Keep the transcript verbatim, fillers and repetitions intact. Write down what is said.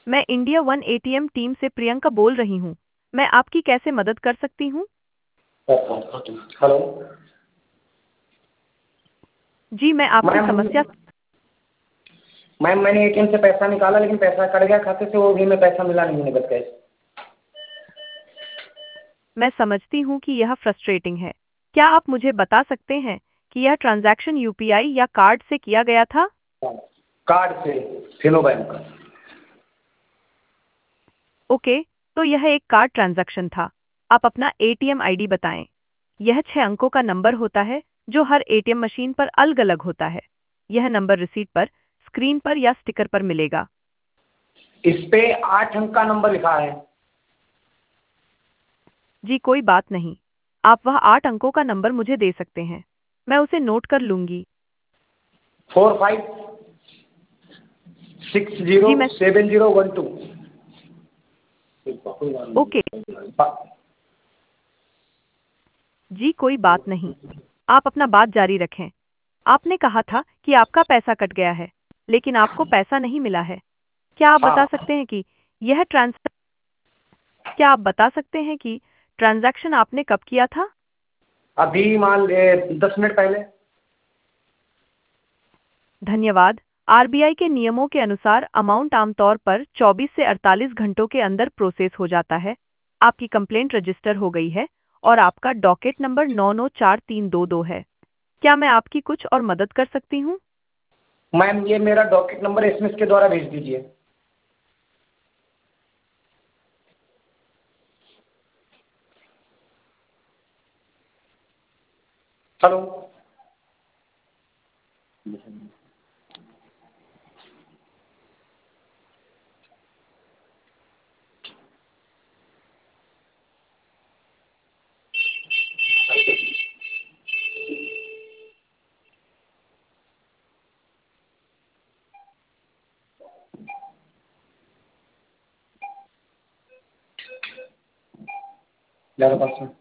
मैं India one ATM team से प्रियंका बोल रही हूँ। मैं आपकी कैसे मदद कर सकती हूँ? हेलो जी, मैं आपकी मैम। समस्या मैम मैंने एटीएम से पैसा निकाला लेकिन पैसा कट गया खाते से, वो भी में पैसा मिला नहीं नगद कैश। मैं समझती हूँ कि यह फ्रस्ट्रेटिंग है। क्या आप मुझे बता सकते हैं कि यह ट्रांजैक्शन यूपीआई या कार्ड से किया गया था? कार्ड से, फिनो बैंक का। ओके, तो यह एक कार्ड ट्रांजैक्शन था। आप अपना एटीएम आईडी बताएं। यह छह अंकों का नंबर होता है जो हर एटीएम मशीन पर अलग-अलग होता है। यह नंबर रिसीट पर, स्क्रीन पर या स्टिकर पर मिलेगा। इस पे आठ अंक का नंबर लिखा है। जी, कोई बात नहीं। आप वह आठ अंकों का नंबर मुझे दे सकते हैं। मैं उसे नोट कर लूंगी। फोर फाइव सिक्स जीरो जी, मैं seven zero one two. Okay. जी, कोई बात नहीं। आप अपना बात जारी रखें। आपने कहा था कि आपका पैसा कट गया है, लेकिन आपको पैसा नहीं मिला है। क्या आप बता हाँ, सकते हैं कि यह ट्रांस क्या आप बता सकते हैं कि ट्रांजैक्शन आपने कब किया था? अभी मान ले दस मिनट पहले। धन्यवाद। आरबीआई के नियमों के अनुसार अमाउंट आमतौर पर चौबीस से अड़तालीस घंटों के अंदर प्रोसेस हो जाता है। आपकी कंप्लेंट रजिस्टर हो गई है और आपका डॉकेट नंबर नौ नौ चार तीन दो दो है। क्या मैं आपकी कुछ और मदद कर सकती हूँ? मैम ये मेरा डॉकेट नंबर एसएमएस के द्वारा भेज दीजिए। हेलो। ग्यारह परसेंट